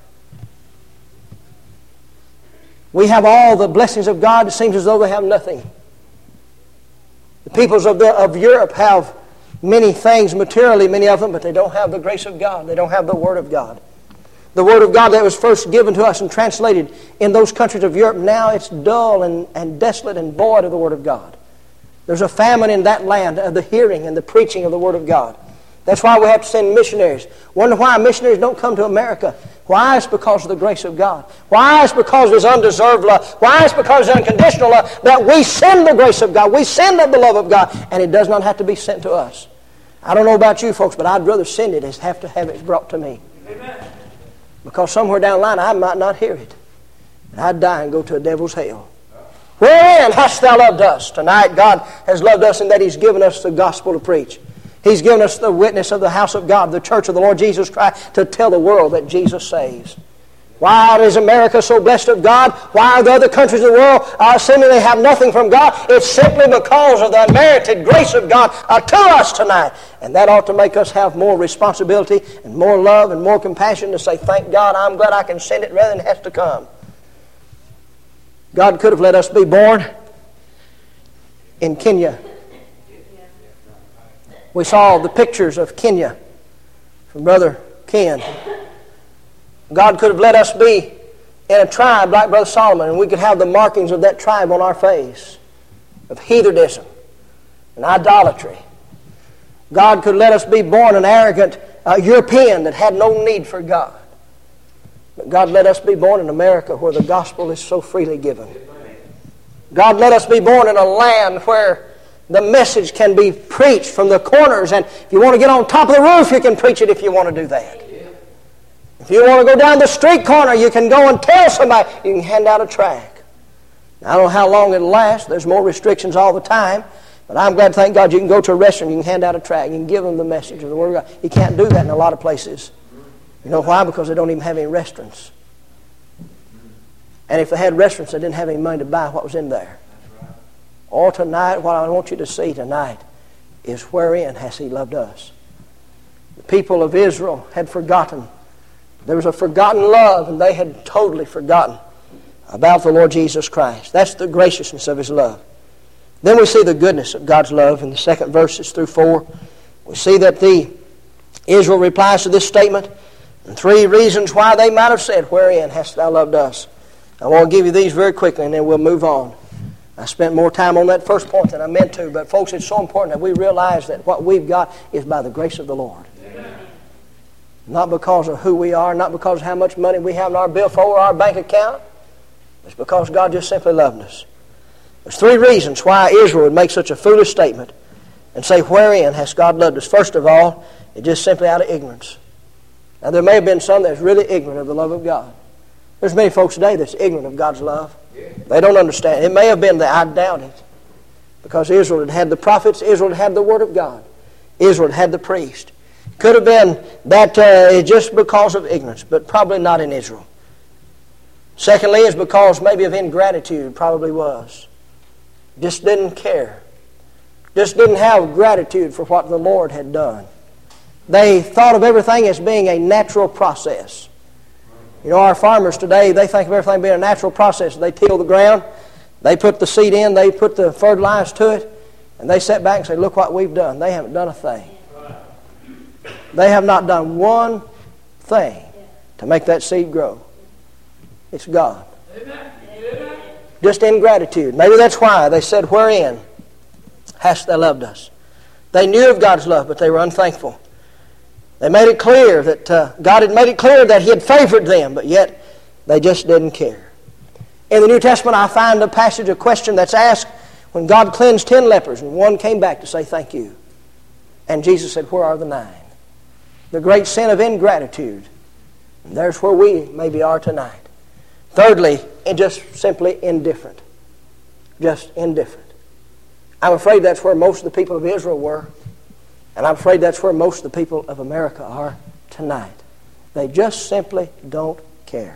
S1: We have all the blessings of God. It seems as though they have nothing. The peoples of, the, of Europe have many things materially, many of them, but they don't have the grace of God. They don't have the Word of God. The Word of God that was first given to us and translated in those countries of Europe, now it's dull and, and desolate and void of the Word of God. There's a famine in that land of the hearing and the preaching of the Word of God. That's why we have to send missionaries. Wonder why missionaries don't come to America. Why? It's because of the grace of God. Why? It's because of His undeserved love. Why? It's because of His unconditional love that we send the grace of God. We send the love of God, and it does not have to be sent to us. I don't know about you folks, but I'd rather send it as have to have it brought to me. Amen. Because somewhere down the line I might not hear it. And I'd die and go to a devil's hell. Wherein hast thou loved us? Tonight God has loved us in that He's given us the gospel to preach. He's given us the witness of the house of God, the church of the Lord Jesus Christ, to tell the world that Jesus saves. Why is America so blessed of God? Why are the other countries of the world uh, seemingly have nothing from God? It's simply because of the unmerited grace of God uh, to us tonight. And that ought to make us have more responsibility and more love and more compassion to say, thank God, I'm glad I can send it rather than it has to come. God could have let us be born in Kenya. We saw the pictures of Kenya from Brother Ken. God could have let us be in a tribe like Brother Solomon, and we could have the markings of that tribe on our face, of heathenism and idolatry. God could let us be born an arrogant uh, European that had no need for God. But God let us be born in America where the gospel is so freely given. God let us be born in a land where the message can be preached from the corners, and if you want to get on top of the roof, you can preach it if you want to do that. If you want to go down the street corner, you can go and tell somebody. You can hand out a tract. Now, I don't know how long it'll last. There's more restrictions all the time. But I'm glad to thank God you can go to a restaurant, you can hand out a tract, you can give them the message of the Word of God. You can't do that in a lot of places. You know why? Because they don't even have any restaurants. And if they had restaurants, they didn't have any money to buy what was in there. Or tonight, what I want you to see tonight is wherein has He loved us. The people of Israel had forgotten. There was a forgotten love, and they had totally forgotten about the Lord Jesus Christ. That's the graciousness of His love. Then we see the goodness of God's love in the second verses through four. We see that the Israel replies to this statement, and three reasons why they might have said, wherein hast thou loved us? I want to give you these very quickly, and then we'll move on. I spent more time on that first point than I meant to, but folks, it's so important that we realize that what we've got is by the grace of the Lord. Amen. Not because of who we are, not because of how much money we have in our billfold or our bank account. It's because God just simply loved us. There's three reasons why Israel would make such a foolish statement and say, wherein has God loved us? First of all, it's just simply out of ignorance. Now, there may have been some that's really ignorant of the love of God. There's many folks today that's ignorant of God's love. They don't understand. It may have been that I doubt it. Because Israel had had the prophets, Israel had had the Word of God. Israel had had the priest. Could have been that uh, just because of ignorance, but probably not in Israel. Secondly, is because maybe of ingratitude, probably was. Just didn't care. Just didn't have gratitude for what the Lord had done. They thought of everything as being a natural process. You know, our farmers today, they think of everything being a natural process. They till the ground, they put the seed in, they put the fertilizer to it, and they sit back and say, look what we've done. They haven't done a thing. They have not done one thing to make that seed grow. It's God. Just ingratitude. Maybe that's why they said, wherein hast thou loved us? They knew of God's love, but they were unthankful. They made it clear that uh, God had made it clear that He had favored them, but yet they just didn't care. In the New Testament, I find a passage, a question that's asked when God cleansed ten lepers, and one came back to say thank you. And Jesus said, where are the nine? The great sin of ingratitude. And there's where we maybe are tonight. Thirdly, and just simply indifferent. Just indifferent. I'm afraid that's where most of the people of Israel were. And I'm afraid that's where most of the people of America are tonight. They just simply don't care.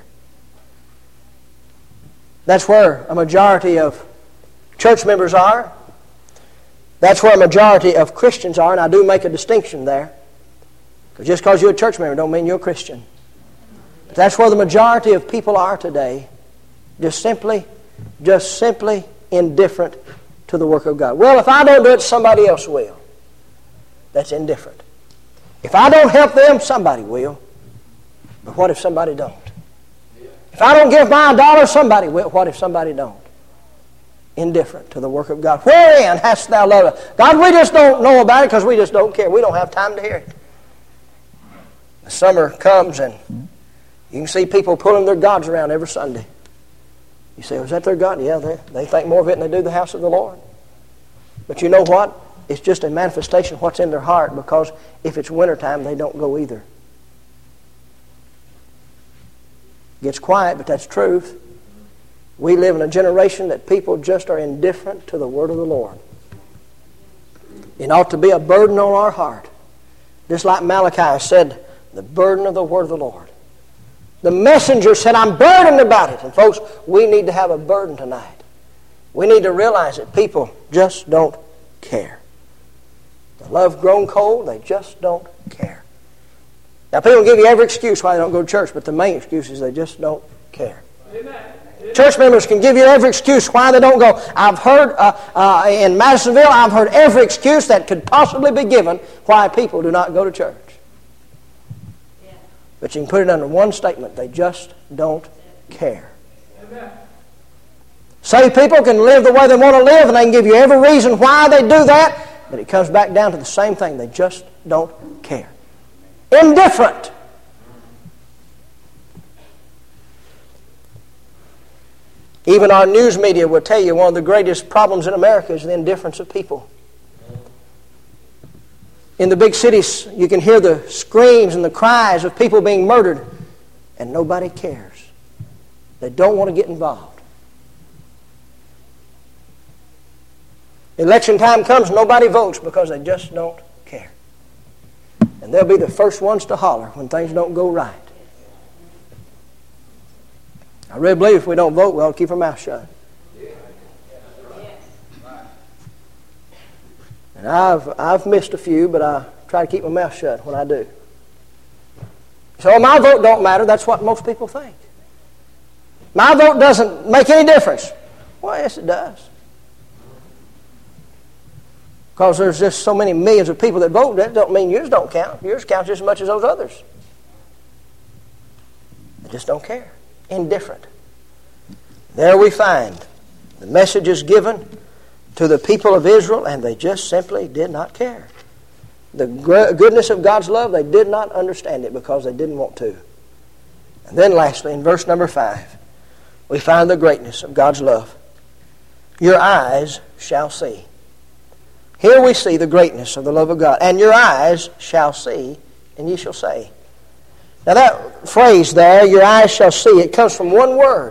S1: That's where a majority of church members are. That's where a majority of Christians are, and I do make a distinction there. Because just because you're a church member don't mean you're a Christian. But that's where the majority of people are today. Just simply, just simply indifferent to the work of God. Well, if I don't do it, somebody else will. That's indifferent. If I don't help them, somebody will. But what if somebody don't? If I don't give my dollar, somebody will. What if somebody don't? Indifferent to the work of God. Wherein hast thou loved us? God, we just don't know about it because we just don't care. We don't have time to hear it. The summer comes and you can see people pulling their gods around every Sunday. You say, was that their God? Yeah, they, they think more of it than they do the house of the Lord. But you know what? It's just a manifestation of what's in their heart, because if it's wintertime, they don't go either. It gets quiet, but that's truth. We live in a generation that people just are indifferent to the word of the Lord. It ought to be a burden on our heart. Just like Malachi said, the burden of the word of the Lord. The messenger said, I'm burdened about it. And folks, we need to have a burden tonight. We need to realize that people just don't care. The love grown cold, they just don't care. Now, people give you every excuse why they don't go to church, but the main excuse is they just don't care. Amen. Church members can give you every excuse why they don't go. I've heard uh, uh, in Madisonville, I've heard every excuse that could possibly be given why people do not go to church. Yeah. But you can put it under one statement: they just don't care. Amen. Saved people can live the way they want to live, and they can give you every reason why they do that, but it comes back down to the same thing: they just don't care. Indifferent. Even our news media will tell you one of the greatest problems in America is the indifference of people. In the big cities, you can hear the screams and the cries of people being murdered, and nobody cares. They don't want to get involved. Election time comes, nobody votes because they just don't care. And they'll be the first ones to holler when things don't go right. I really believe if we don't vote, we ought to keep our mouth shut. And I've I've missed a few, but I try to keep my mouth shut when I do. So my vote don't matter. That's what most people think. My vote doesn't make any difference. Well, yes, it does. Because there's just so many millions of people that vote, that don't mean yours don't count. Yours counts just as much as those others. They just don't care. Indifferent. There we find the message is given to the people of Israel, and they just simply did not care. The goodness of God's love, they did not understand it because they didn't want to. And then lastly, in verse number five, we find the greatness of God's love. Your eyes shall see. Here we see the greatness of the love of God. And your eyes shall see, and ye shall say. Now that phrase there, your eyes shall see, it comes from one word.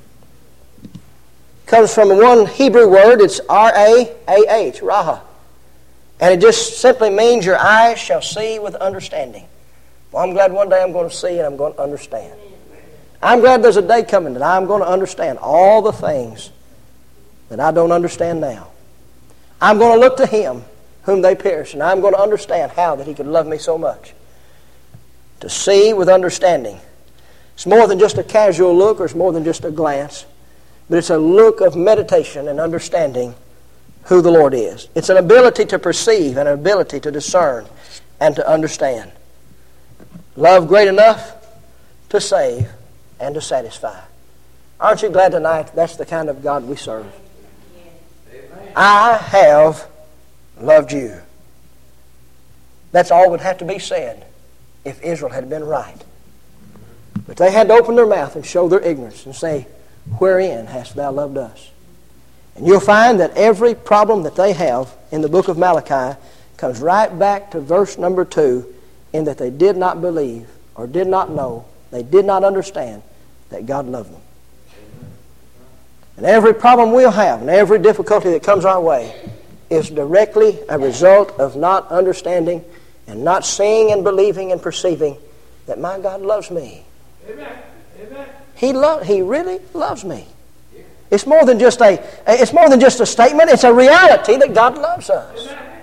S1: It comes from one Hebrew word. It's R A A H, Raha. And it just simply means your eyes shall see with understanding. Well, I'm glad one day I'm going to see and I'm going to understand. I'm glad there's a day coming that I'm going to understand all the things that I don't understand now. I'm going to look to Him whom they pierced, and I'm going to understand how that He could love me so much. To see with understanding. It's more than just a casual look, or it's more than just a glance, but it's a look of meditation and understanding who the Lord is. It's an ability to perceive, and an ability to discern and to understand. Love great enough to save and to satisfy. Aren't you glad tonight that's the kind of God we serve? I have loved you. That's all would have to be said if Israel had been right. But they had to open their mouth and show their ignorance and say, wherein hast thou loved us? And you'll find that every problem that they have in the book of Malachi comes right back to verse number two, in that they did not believe or did not know, they did not understand that God loved them. And every problem we'll have and every difficulty that comes our way is directly a result of not understanding and not seeing and believing and perceiving that my God loves me.
S2: Amen. Amen.
S1: He lo- He really loves me. It's more than just a it's more than just a statement. It's a reality that God loves us.
S2: Amen.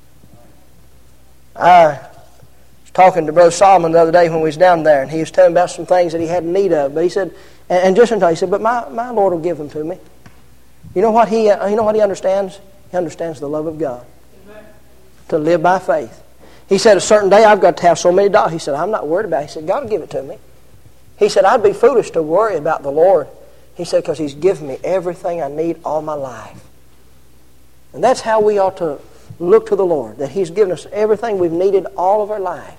S1: I was talking to Brother Solomon the other day when we was down there, and he was telling me about some things that he had need of. But he said, and, and just until he said, but my, my Lord will give them to me. You know what he uh, you know what he understands? He understands the love of God.
S2: Amen.
S1: To live by faith. He said, a certain day I've got to have so many dollars. He said, I'm not worried about it. He said, God will give it to me. He said, I'd be foolish to worry about the Lord. He said, because He's given me everything I need all my life. And that's how we ought to look to the Lord, that He's given us everything we've needed all of our life.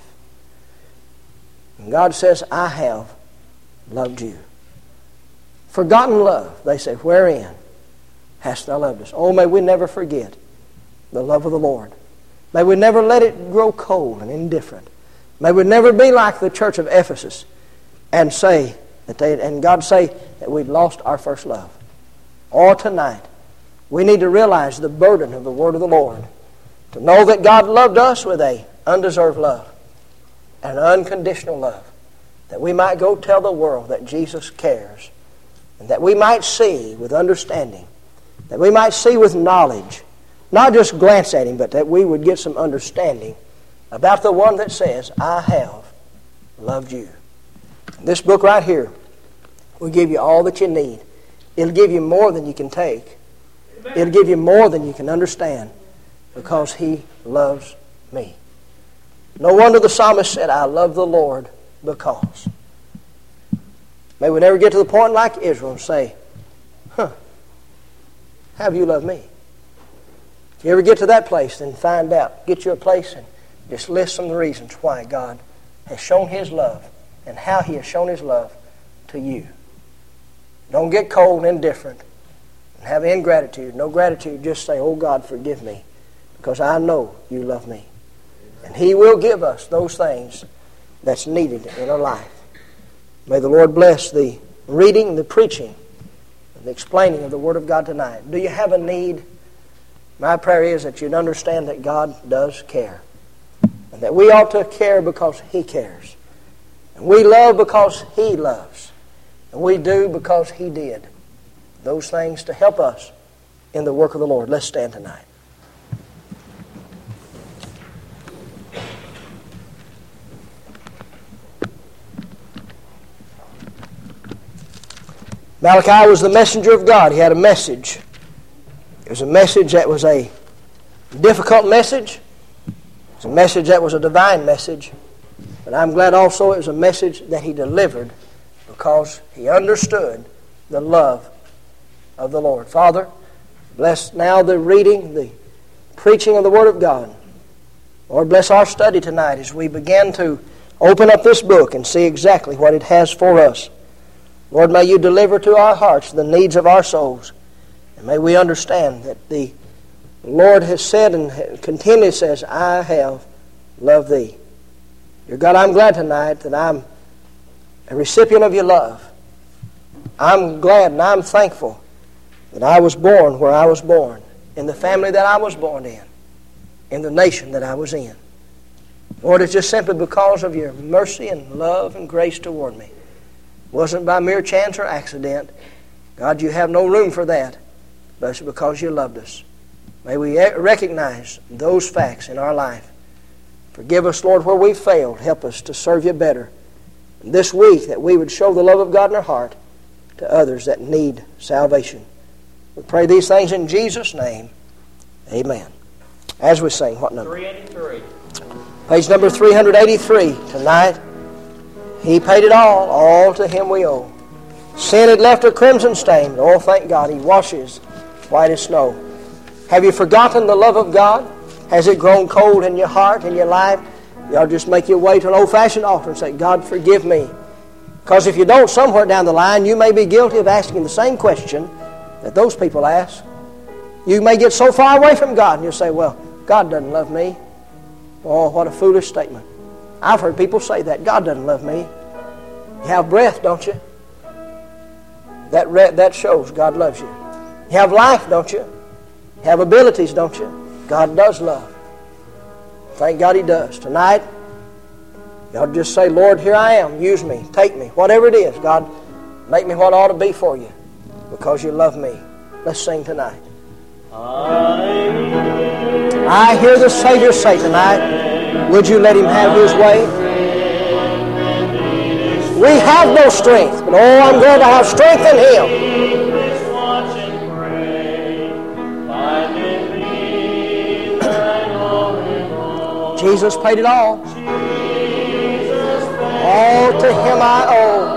S1: And God says, I have loved you. Forgotten love, they say, wherein hast thou loved us? Oh, may we never forget the love of the Lord. May we never let it grow cold and indifferent. May we never be like the church of Ephesus and say that they and God say that we've lost our first love. Or tonight, we need to realize the burden of the word of the Lord. To know that God loved us with a undeserved love, an unconditional love. That we might go tell the world that Jesus cares. And that we might see with understanding. That we might see with knowledge. Not just glance at Him, but that we would get some understanding about the one that says, I have loved you. This book right here will give you all that you need. It'll give you more than you can take.
S2: Amen.
S1: It'll give you more than you can understand, because He loves me. No wonder the psalmist said, I love the Lord because. May we never get to the point like Israel and say, huh, have you loved me? If you ever get to that place, then find out. Get you a place and just list some of the reasons why God has shown His love and how He has shown His love to you. Don't get cold and indifferent and have ingratitude. No gratitude. Just say, oh God, forgive me, because I know you love me. And He will give us those things that's needed in our life. May the Lord bless the reading, the preaching, and the explaining of the Word of God tonight. Do you have a need? My prayer is that you'd understand that God does care. And that we ought to care because He cares. And we love because He loves. And we do because He did. Those things to help us in the work of the Lord. Let's stand tonight. Malachi was the messenger of God. He had a message. It was a message that was a difficult message. It was a message that was a divine message. But I'm glad also it was a message that he delivered because he understood the love of the Lord. Father, bless now the reading, the preaching of the Word of God. Lord, bless our study tonight as we begin to open up this book and see exactly what it has for us. Lord, may you deliver to our hearts the needs of our souls. And may we understand that the Lord has said and continually says, I have loved thee. Dear God, I'm glad tonight that I'm a recipient of your love. I'm glad and I'm thankful that I was born where I was born, in the family that I was born in, in the nation that I was in. Lord, it's just simply because of your mercy and love and grace toward me. It wasn't by mere chance or accident. God, you have no room for that, but it's because you loved us. May we recognize those facts in our life. Forgive us, Lord, where we've failed. Help us to serve you better. And this week, that we would show the love of God in our heart to others that need salvation. We pray these things in Jesus' name. Amen. As we sing, what number?
S2: three eighty-three.
S1: Page number three eighty-three. Tonight, He paid it all. All to Him we owe. Sin had left a crimson stain. Oh, thank God, He washes white as snow. Have you forgotten the love of God? Has it grown cold in your heart, in your life? You ought to just make your way to an old-fashioned altar and say, God, forgive me. Because if you don't, somewhere down the line, you may be guilty of asking the same question that those people ask. You may get so far away from God, and you'll say, well, God doesn't love me. Oh, what a foolish statement. I've heard people say that. God doesn't love me. You have breath, don't you? That, re- that shows God loves you. You have life, don't you? You have abilities, don't you? God does love. Thank God He does. Tonight, you ought to just say, Lord, here I am. Use me. Take me. Whatever it is, God, make me what I ought to be for you because you love me. Let's sing tonight. I hear the Savior say tonight, would you let Him have His way? We have no strength, but oh, I'm glad to have strength in Him. Jesus paid it all. All to Him I owe.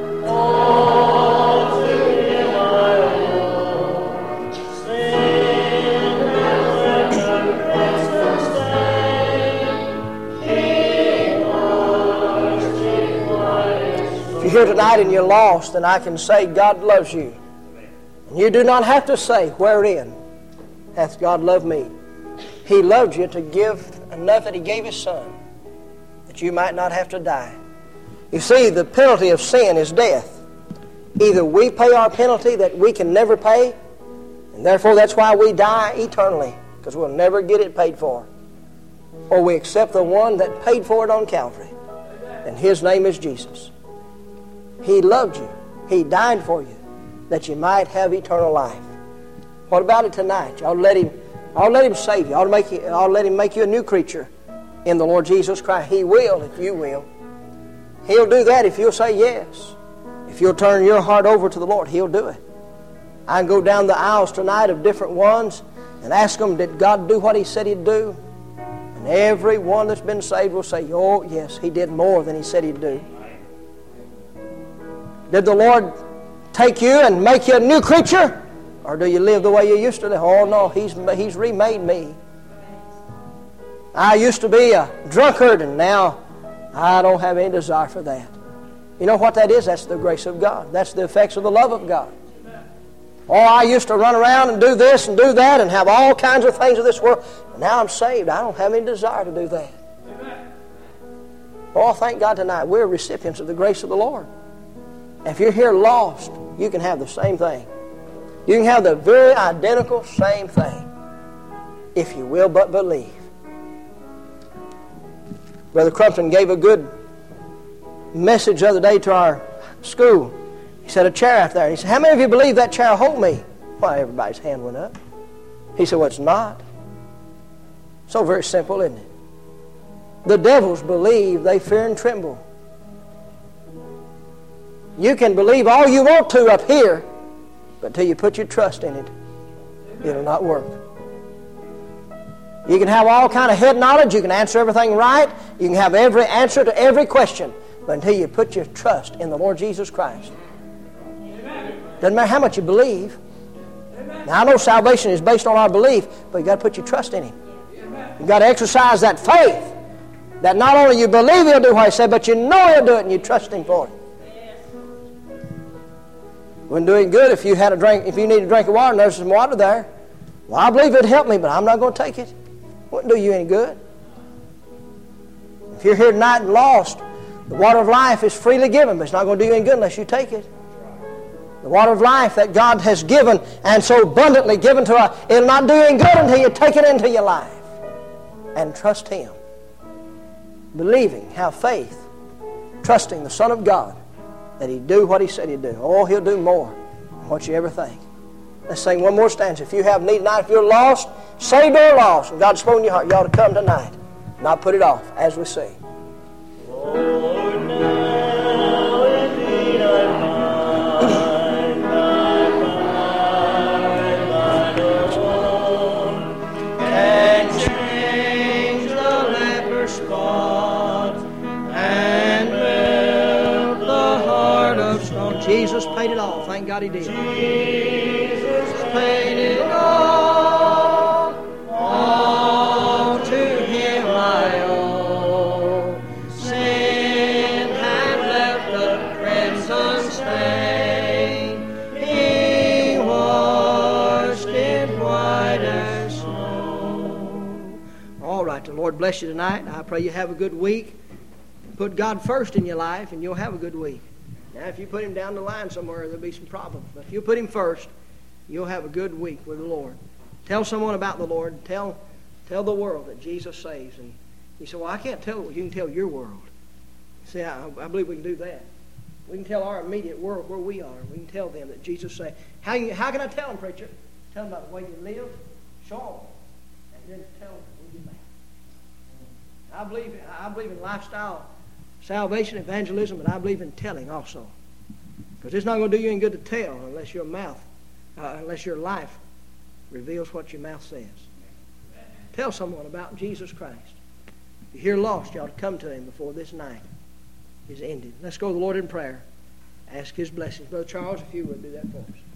S1: If you're here tonight and you're lost, then I can say God loves you. And you do not have to say, wherein hath God loved me? He loved you to give enough that He gave His Son, that you might not have to die. You see, the penalty of sin is death. Either we pay our penalty that we can never pay, and therefore that's why we die eternally, because we'll never get it paid for. Or we accept the one that paid for it on Calvary, and His name is Jesus. He loved you. He died for you, that you might have eternal life. What about it tonight? Y'all let Him I'll let Him save you. I'll, make you. I'll let Him make you a new creature in the Lord Jesus Christ. He will if you will. He'll do that if you'll say yes. If you'll turn your heart over to the Lord, He'll do it. I can go down the aisles tonight of different ones and ask them, did God do what He said He'd do? And every one that's been saved will say, oh, yes, He did more than He said He'd do. Did the Lord take you and make you a new creature? Or do you live the way you used to live? Oh, no, He's, he's remade me. I used to be a drunkard, and now I don't have any desire for that. You know what that is? That's the grace of God. That's the effects of the love of God. Oh, I used to run around and do this and do that and have all kinds of things of this world. But now I'm saved. I don't have any desire to do that. Oh, thank God tonight we're recipients of the grace of the Lord. If you're here lost, you can have the same thing. You can have the very identical same thing. if you will but believe. Brother Crumpton gave a good message the other day to our school. He said, a chair out there. He said, how many of you believe that chair will hold me? Why, everybody's hand went up. He said, well, it's not. So very simple, isn't it? The devils believe, they fear and tremble. You can believe all you want to up here, but until you put your trust in it, it'll not work. You can have all kind of head knowledge. You can answer everything right. You can have every answer to every question. But until you put your trust in the Lord Jesus Christ. Doesn't matter how much you believe. Now, I know salvation is based on our belief, but you've got to put your trust in Him. You've got to exercise that faith that not only you believe He'll do what He said, but you know He'll do it and you trust Him for it. Wouldn't do any good if you had a drink, if you need a drink of water and there's some water there. Well, I believe it'd help me, but I'm not going to take it. Wouldn't do you any good. If you're here tonight and lost, the water of life is freely given, but it's not going to do you any good unless you take it. The water of life that God has given and so abundantly given to us, it'll not do you any good until you take it into your life and trust Him. Believing, have faith, trusting the Son of God that He'd do what He said He'd do. Oh, He'll do more than what you ever think. Let's sing one more stanza. If you have need tonight, if you're lost, saved or lost, and God's spoken in your heart, you ought to come tonight. Not put it off as we sing.
S3: Lord, now indeed I'm mine, mine, mine, mine alone, can change the leper's spot and melt the heart of stone.
S1: Jesus paid it all. Thank God He did.
S3: Jesus paid it all, all to Him I owe. Sin had left a crimson stain, He washed it white as snow.
S1: All right, the Lord bless you tonight. I pray you have a good week. Put God first in your life and you'll have a good week. Now, if you put Him down the line somewhere, there'll be some problems. But if you put Him first, you'll have a good week with the Lord. Tell someone about the Lord. Tell, tell the world that Jesus saves. And you say, well, I can't tell. You can tell your world. See, I, I believe we can do that. We can tell our immediate world where we are. We can tell them that Jesus saves. How, you, how can I tell them, preacher? Tell them about the way you live. Show them. And then tell them where you live. I believe, I believe in lifestyle salvation, evangelism, and I believe in telling also. Because it's not going to do you any good to tell unless your mouth, uh, unless your life reveals what your mouth says. Tell someone about Jesus Christ. If you're lost, you ought to come to Him before this night is ended. Let's go to the Lord in prayer. Ask His blessings. Brother Charles, if you would do that for us.